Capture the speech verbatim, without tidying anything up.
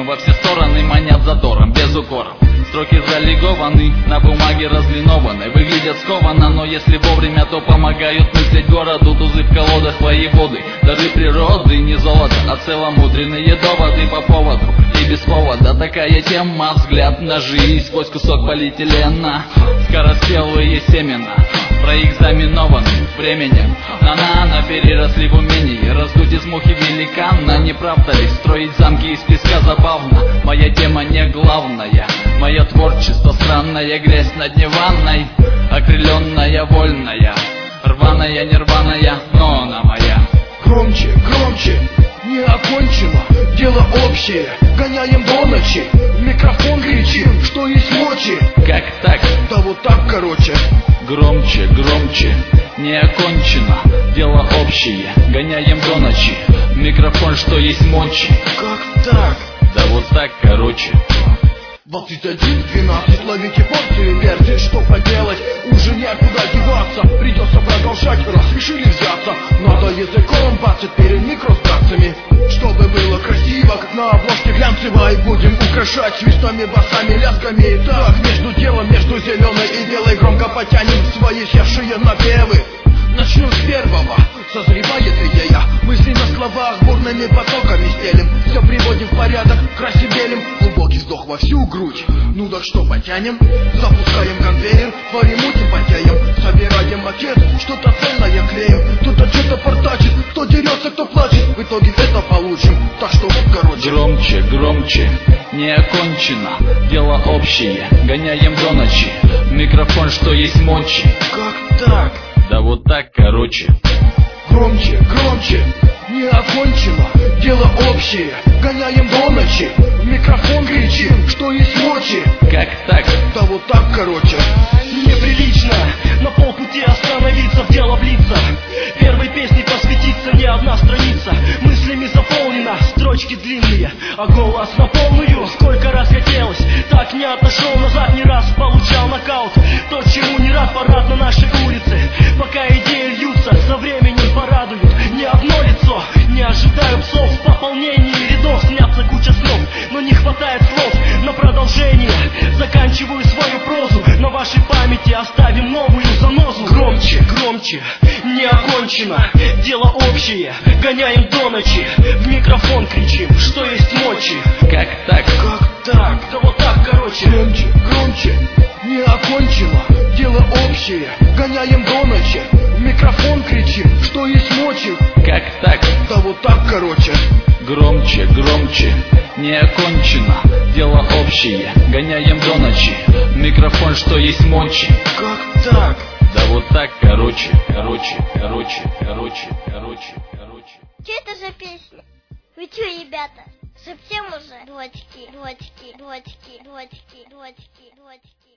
во все стороны манят затором, без укоров. Строки залигованы, на бумаге разлинованы, выглядят скованно, но если вовремя, то помогают мыслить городу. Тузы в колодах воеводы, дары природы, не золото, а целомудренные доводы по поводу и без повода. Такая тема, взгляд на жизнь сквозь кусок полиэтилена. Скороспелые семена, проэкзаменованы временем, на-на-на переросли в умение раздуть из мухи великана. Не правда ли, строить замки из песка забавно? Моя тема не главная, мое творчество странная, грязь на дне ванной, окрыленная, вольная, рваная, нерваная, но она моя. Громче, громче, не окончено, дело общее, гоняем до ночи, в микрофон кричим, что есть мочи. Как так? Да вот так, короче. Громче, громче, не окончено, дело общее, гоняем до ночи, в микрофон, что есть мочи. Как так? Да вот так, короче. двадцать один двенадцать, ловите порции версии, что поделать, уже некуда деваться, придется продолжать, раз решили взяться. Надо языком бацать перед микростациями, чтобы было красиво, как на обложке глянцево. И будем украшать свистами, басами, лязгами. Так, между делом, между зеленой и белой громко потянем свои севшие напевы. Начну с первого, созревает идея, мысли на словах бурными потоками стелим, все приводим в порядок, красим белим, глубокий вздох во всю грудь. Ну так что, потянем, запускаем конвейер, творим, мутим, потеем, собираем макет, что-то цельное клеим, кто-то что-то портачит, кто дерется, кто плачет, в итоге это получим, так что вот короче. Громче, громче, не окончено, дело общее, гоняем до ночи, в микрофон, что есть мочи. Как так? Да вот так, короче. Громче, громче, не окончено, дело общее, гоняем до ночи, в микрофон кричим, что есть мочи. Как так? Да вот так, короче. Неприлично на полпути остановиться, в дело влиться, первой песней посвятиться не одна страница, мыслями заполнена, строчки длинные, а голос на полную. Сколько раз хотелось, так не отошел назад, не раз получал нокаут, то, чему не рад парад на нашей улице. Пока идеи льются, со временем порадуют не одно лицо. Не ожидаю псов, в пополнении рядов снятся куча снов, но не хватает слов на продолжение. Заканчиваю свою прозу, на вашей памяти оставим новую занозу. Громче, громче, не окончено, дело общее, гоняем до ночи, в микрофон кричим, что есть мочи. Как так? Как так? Да вот так, короче. Громче, громче, не окончено, дело общее, гоняем до ночи, в микрофон кричим, что есть мочи. Как так? Да вот так, короче. Громче, громче, не окончено, дело общее, гоняем до ночи, в микрофон, что есть мочи. Как так? Да вот так, короче, короче, короче, короче, короче, короче. Че это за песня? Вы че, ребята, совсем уже? Дочки, дочки, дочки, дочки, дочки, дочки.